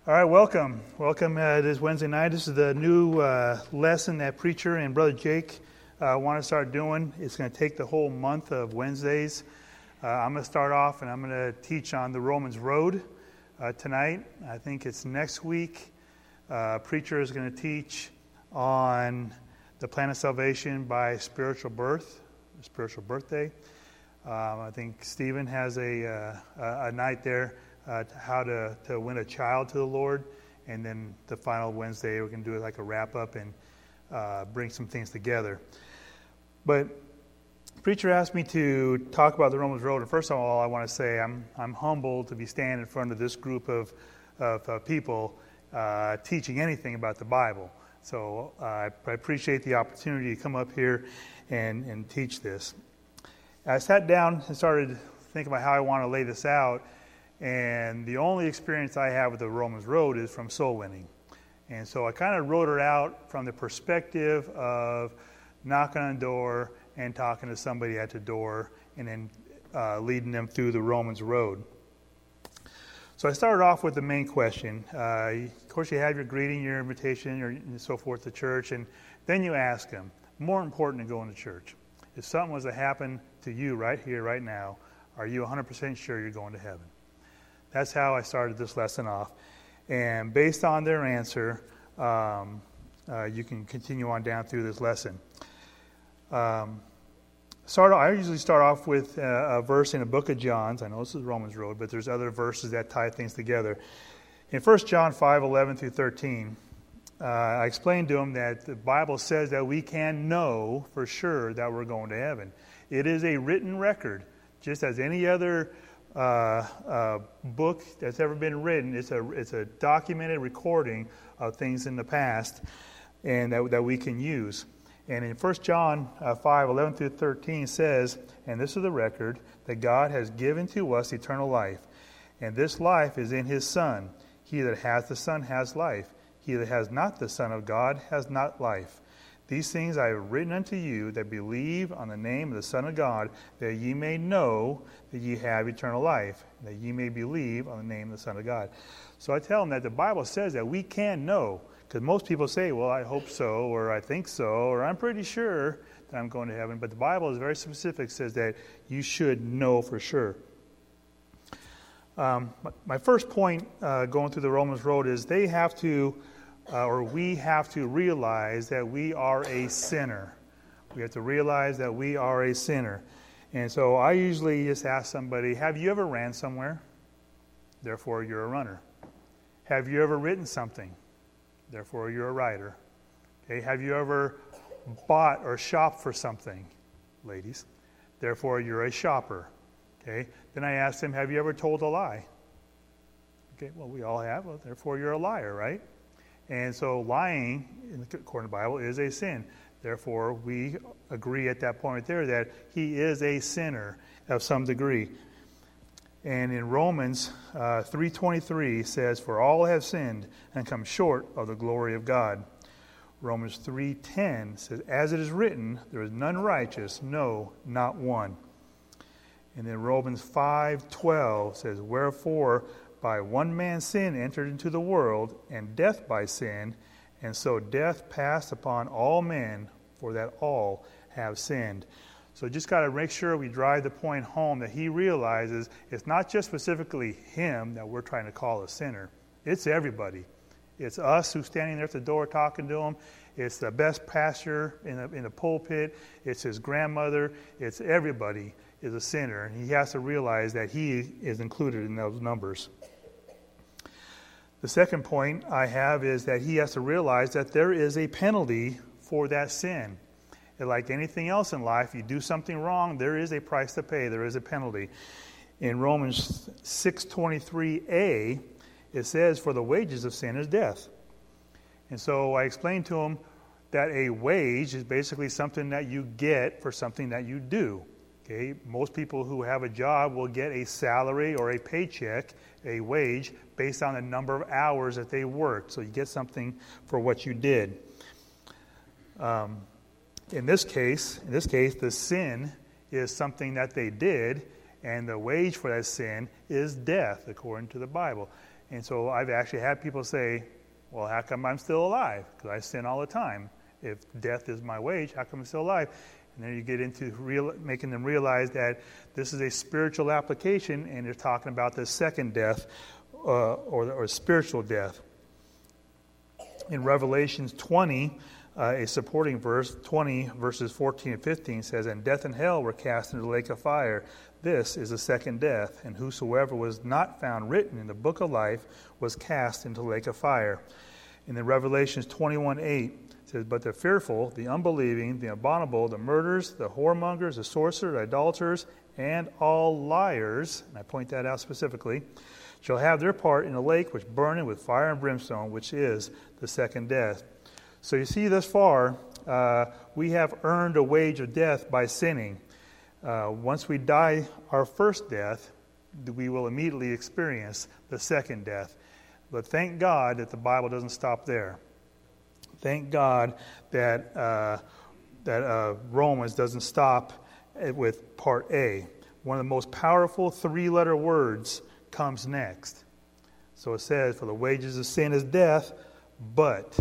All right, welcome. Welcome this Wednesday night. This is the new lesson that Preacher and Brother Jake want to start doing. It's going to take the whole month of Wednesdays. I'm going to start off and I'm going to teach on the Romans Road tonight. I think it's next week. Preacher is going to teach on the plan of salvation by spiritual birth, spiritual birthday. I think Stephen has a night there. How to win a child to the Lord, and then the final Wednesday we're going to do it like a wrap up and bring some things together. But Preacher asked me to talk about the Romans Road, and first of all, I want to say I'm humbled to be standing in front of this group of people teaching anything about the Bible. So I appreciate the opportunity to come up here and teach this. I sat down and started thinking about how I want to lay this out. And the only experience I have with the Romans Road is from soul winning. And so I kind of wrote it out from the perspective of knocking on a door and talking to somebody at the door and then leading them through the Romans Road. So I started off with the main question. Of course, you have your greeting, your invitation, and so forth to church, and then you ask them, more important than going to church, if something was to happen to you right here, right now, are you 100% sure you're going to heaven? That's how I started this lesson off. And based on their answer, you can continue on down through this lesson. I usually start off with a verse in the book of John. I know this is Romans Road, but there's other verses that tie things together. In 1 John 5:11 through 13, I explained to them that the Bible says that we can know for sure that we're going to heaven. It is a written record, just as any other book that's ever been written. It's a documented recording of things in the past, and that we can use. And in 1 John 5:11 through 13 says, "And this is the record, that God has given to us eternal life, and this life is in His Son. He that has the Son has life. He that has not the Son of God has not life. These things I have written unto you that believe on the name of the Son of God, that ye may know that ye have eternal life, that ye may believe on the name of the Son of God." So I tell them that the Bible says that we can know, because most people say, well, I hope so, or I think so, or I'm pretty sure that I'm going to heaven. But the Bible is very specific, says that you should know for sure. My first point going through the Romans Road is they have to we have to realize that we are a sinner. We have to realize that we are a sinner. And so I usually just ask somebody, have you ever ran somewhere? Therefore, you're a runner. Have you ever written something? Therefore, you're a writer. Okay. Have you ever bought or shopped for something? Ladies. Therefore, you're a shopper. Okay. Then I ask them, have you ever told a lie? Okay, well, we all have. Well, therefore, you're a liar, right? And so lying, according to the Bible, is a sin. Therefore, we agree at that point right there that he is a sinner of some degree. And in Romans 3:23 says, "For all have sinned and come short of the glory of God." Romans 3:10 says, "As it is written, there is none righteous, no, not one." And then Romans 5:12 says, "Wherefore by one man's sin entered into the world, and death by sin, and so death passed upon all men, for that all have sinned." So just got to make sure we drive the point home that he realizes it's not just specifically him that we're trying to call a sinner. It's everybody. It's us who's standing there at the door talking to him. It's the best pastor in the pulpit. It's his grandmother. It's everybody is a sinner, and he has to realize that he is included in those numbers. The second point I have is that he has to realize that there is a penalty for that sin. And like anything else in life, you do something wrong, there is a price to pay. There is a penalty. In Romans 6:23a, it says, "For the wages of sin is death." And so I explained to him that a wage is basically something that you get for something that you do. Okay, most people who have a job will get a salary or a paycheck, a wage, based on the number of hours that they worked. So you get something for what you did. In this case, the sin is something that they did, and the wage for that sin is death, according to the Bible. And so I've actually had people say, well, how come I'm still alive? Because I sin all the time. If death is my wage, how come I'm still alive? And then you get into making them realize that this is a spiritual application, and they're talking about the second death, or spiritual death. In Revelations 20, a supporting verse, 20 verses 14 and 15 says, "And death and hell were cast into the lake of fire. This is the second death, and whosoever was not found written in the book of life was cast into the lake of fire." And then Revelations 21:8 says, "But the fearful, the unbelieving, the abominable, the murderers, the whoremongers, the sorcerers, the idolaters, and all liars," and I point that out specifically, "shall have their part in the lake which burneth with fire and brimstone, which is the second death." So you see, thus far, we have earned a wage of death by sinning. Once we die our first death, we will immediately experience the second death. But thank God that the Bible doesn't stop there. Thank God that Romans doesn't stop with part A. One of the most powerful three-letter words comes next. So it says, "For the wages of sin is death, but,"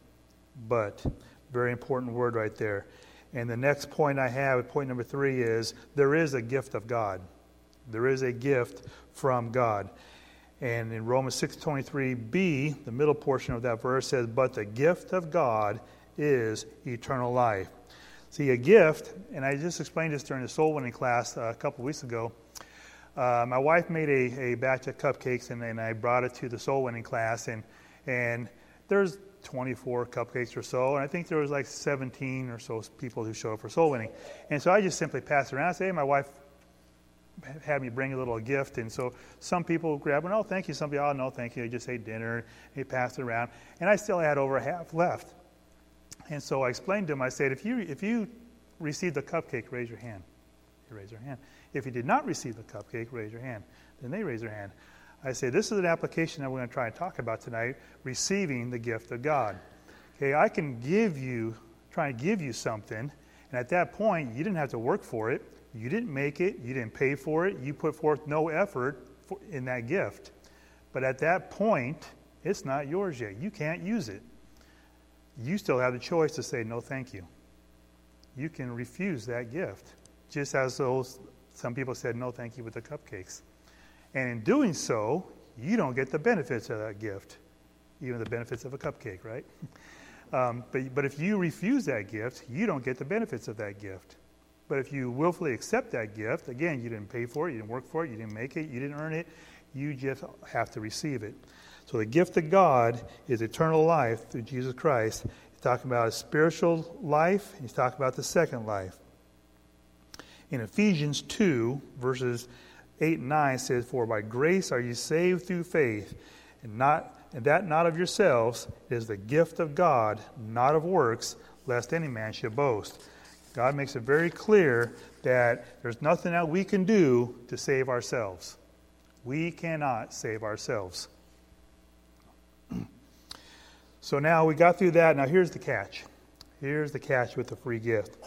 very important word right there. And the next point I have, point number 3, is there is a gift of God. There is a gift from God. And in Romans 6:23b, the middle portion of that verse says, "But the gift of God is eternal life." See, a gift, and I just explained this during the soul winning class a couple weeks ago. My wife made a batch of cupcakes, and then I brought it to the soul winning class, and there's 24 cupcakes or so, and I think there was like 17 or so people who showed up for soul winning. And so I just simply passed it around and said, "Hey, my wife had me bring a little gift." And so some people grab it, "Oh, thank you." Some people, "Oh, no, thank you. I just ate dinner." And he passed it around. And I still had over half left. And so I explained to him, I said, if you received a cupcake, raise your hand. You raise your hand. If you did not receive the cupcake, raise your hand. Then they raise their hand. I say, this is an application that we're going to try and talk about tonight, receiving the gift of God. Okay, I can try and give you something, and at that point, you didn't have to work for it. You didn't make it. You didn't pay for it. You put forth no effort in that gift. But at that point, it's not yours yet. You can't use it. You still have the choice to say, "No, thank you." You can refuse that gift, just as some people said, "No, thank you," with the cupcakes. And in doing so, you don't get the benefits of that gift, even the benefits of a cupcake, right? But if you refuse that gift, you don't get the benefits of that gift. But if you willfully accept that gift, again, you didn't pay for it, you didn't work for it, you didn't make it, you didn't earn it, you just have to receive it. So the gift of God is eternal life through Jesus Christ. He's talking about a spiritual life. He's talking about the second life. In Ephesians 2, verses 8 and 9 says, "For by grace are you saved through faith, and that not of yourselves. It is the gift of God, not of works, lest any man should boast." God makes it very clear that there's nothing that we can do to save ourselves. We cannot save ourselves. So now we got through that. Now here's the catch. Here's the catch with the free gift.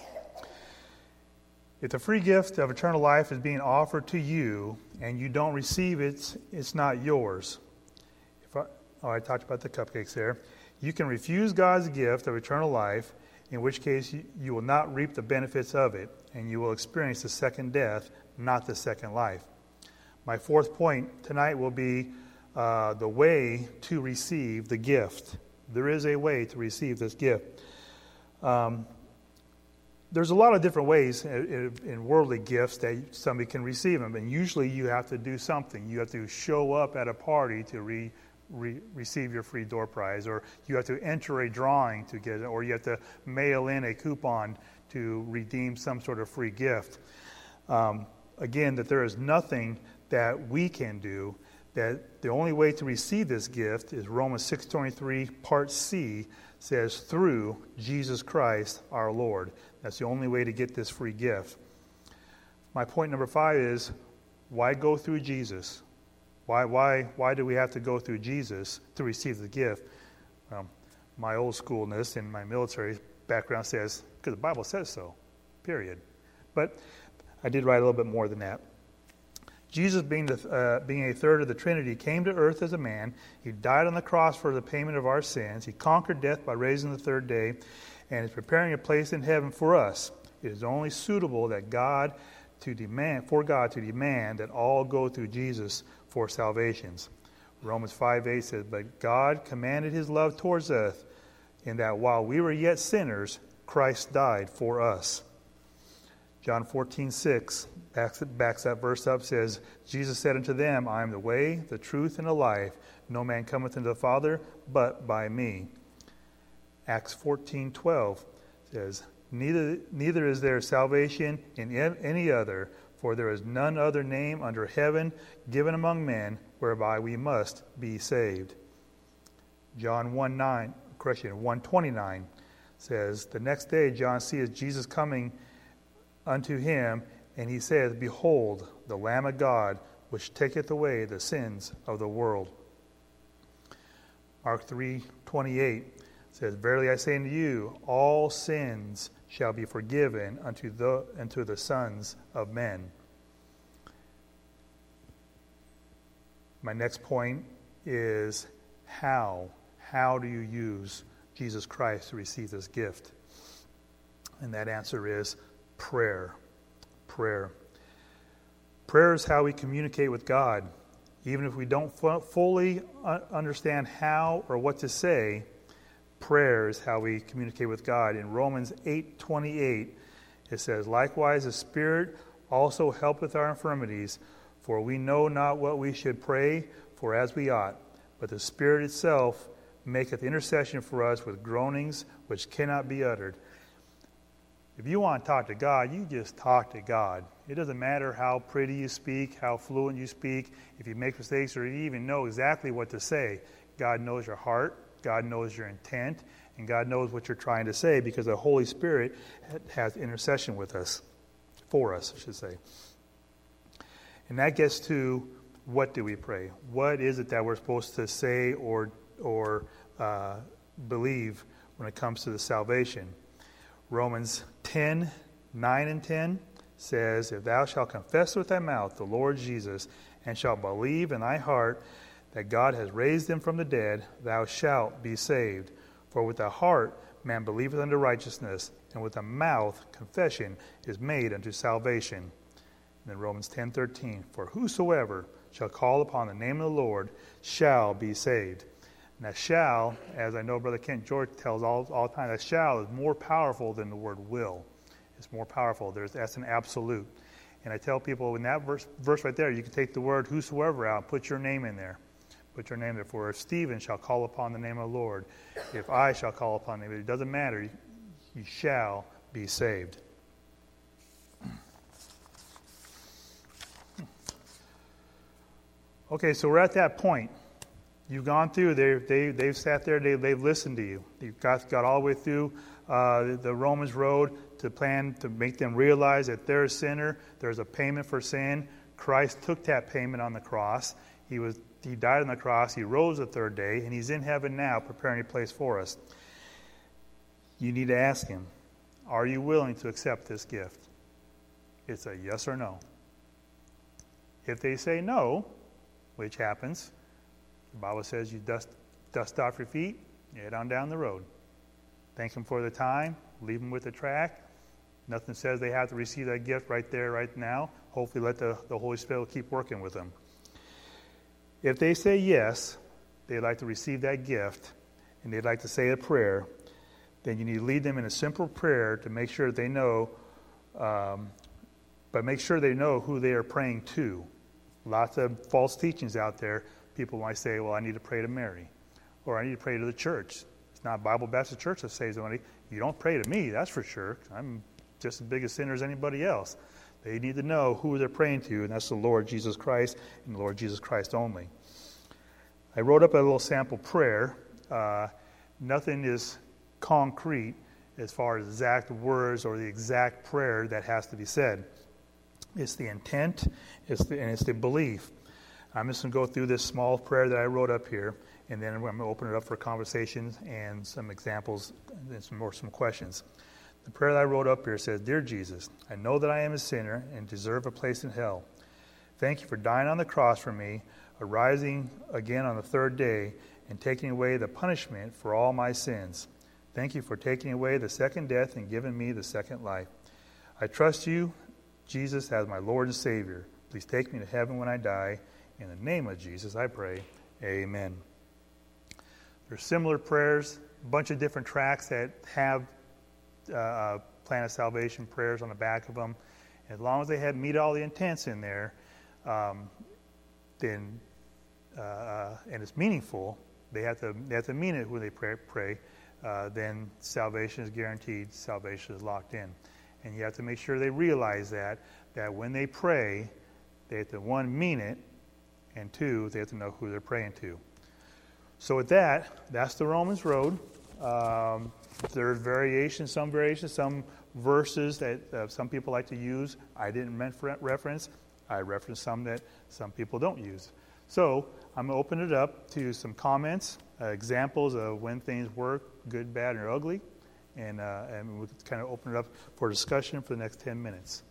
If the free gift of eternal life is being offered to you and you don't receive it, it's not yours. I talked about the cupcakes there. You can refuse God's gift of eternal life, in which case you will not reap the benefits of it, and you will experience the second death, not the second life. My fourth point tonight will be the way to receive the gift. There is a way to receive this gift. There's a lot of different ways in worldly gifts that somebody can receive them, and usually you have to do something. You have to show up at a party to receive your free door prize, or you have to enter a drawing to get it, or you have to mail in a coupon to redeem some sort of free gift. Again, that there is nothing that we can do, that the only way to receive this gift is Romans 6:23, part C, says, "Through Jesus Christ our Lord." That's the only way to get this free gift. My point number 5 is, why go through Jesus? Why do we have to go through Jesus to receive the gift? My old schoolness and my military background says, because the Bible says so, period. But I did write a little bit more than that. Jesus, being a third of the Trinity, came to earth as a man. He died on the cross for the payment of our sins. He conquered death by raising the third day, and is preparing a place in heaven for us. It is only suitable for God to demand that all go through Jesus for salvations. Romans 5:8 says, "But God commanded his love towards us, in that while we were yet sinners, Christ died for us." John 14:6 backs that verse up, says, "Jesus said unto them, I am the way, the truth, and the life. No man cometh unto the Father but by me." Acts 14:12 says, Neither is there salvation in any other, for there is none other name under heaven given among men whereby we must be saved." John 1:29 says, "The next day John seeth Jesus coming unto him, and he saith, Behold, the Lamb of God, which taketh away the sins of the world." Mark 3:28 says, "Verily I say unto you, all sins shall be forgiven unto the sons of men." My next point is how. How do you use Jesus Christ to receive this gift? And that answer is prayer. Prayer. Prayer is how we communicate with God. Even if we don't fully understand how or what to say, prayer is how we communicate with God. In Romans 8:28, it says, "Likewise the Spirit also helpeth our infirmities, for we know not what we should pray for as we ought, but the Spirit itself maketh intercession for us with groanings which cannot be uttered." If you want to talk to God, you just talk to God. It doesn't matter how pretty you speak, how fluent you speak, if you make mistakes or you even know exactly what to say. God knows your heart, God knows your intent, and God knows what you're trying to say, because the Holy Spirit has intercession with us, for us, I should say. And that gets to, what do we pray? What is it that we're supposed to say or believe when it comes to the salvation? Romans 10:9 and 10 says, "If thou shalt confess with thy mouth the Lord Jesus, and shalt believe in thy heart that God has raised him from the dead, thou shalt be saved. For with the heart man believeth unto righteousness, and with the mouth confession is made unto salvation." And then Romans 10:13, "For whosoever shall call upon the name of the Lord shall be saved." Now shall, as I know Brother Kent George tells all the time, that shall is more powerful than the word will. It's more powerful. That's an absolute. And I tell people, in that verse right there, you can take the word whosoever out and put your name in there. Put your name there. "For if Stephen shall call upon the name of the Lord, if I shall call upon the name," it doesn't matter. You shall be saved. Okay, so we're at that point. You've gone through. They've sat there. They've listened to you. You've got all the way through the Romans road to plan to make them realize that they're a sinner. There's a payment for sin. Christ took that payment on the cross. He died on the cross. He rose the third day, and he's in heaven now, preparing a place for us. You need to ask him, are you willing to accept this gift? It's a yes or no. If they say no, which happens, the Bible says you dust off your feet, you head on down the road. Thank him for the time, leave them with the track. Nothing says they have to receive that gift right there, right now. Hopefully let the Holy Spirit keep working with them. If they say yes, they'd like to receive that gift, and they'd like to say a prayer, then you need to lead them in a simple prayer to make sure they know, but make sure they know who they are praying to. Lots of false teachings out there. People might say, well, I need to pray to Mary, or I need to pray to the church. It's not Bible Baptist Church that saves somebody. You don't pray to me, that's for sure. I'm just as big a sinner as anybody else. They need to know who they're praying to, and that's the Lord Jesus Christ and the Lord Jesus Christ only. I wrote up a little sample prayer. Nothing is concrete as far as exact words or the exact prayer that has to be said. It's the intent, and it's the belief. I'm just going to go through this small prayer that I wrote up here, and then I'm going to open it up for conversations and some examples and some questions. The prayer that I wrote up here says, Dear Jesus, I know that I am a sinner and deserve a place in hell. Thank you for dying on the cross for me, arising again on the third day, and taking away the punishment for all my sins. Thank you for taking away the second death and giving me the second life. I trust you, Jesus, as my Lord and Savior. Please take me to heaven when I die. In the name of Jesus, I pray. Amen. There's similar prayers, a bunch of different tracts that have Plan of Salvation prayers on the back of them. As long as they meet all the intents in there, then and it's meaningful, they have to mean it when they pray. Then salvation is guaranteed. Salvation is locked in, and you have to make sure they realize that when they pray, they have to, one, mean it, and two, they have to know who they're praying to. So with that's the Romans Road. There's variations, some verses that some people like to use. I didn't reference. I referenced some that some people don't use. So I'm going to open it up to some comments, examples of when things work, good, bad, or ugly, and we'll kind of open it up for discussion for the next 10 minutes.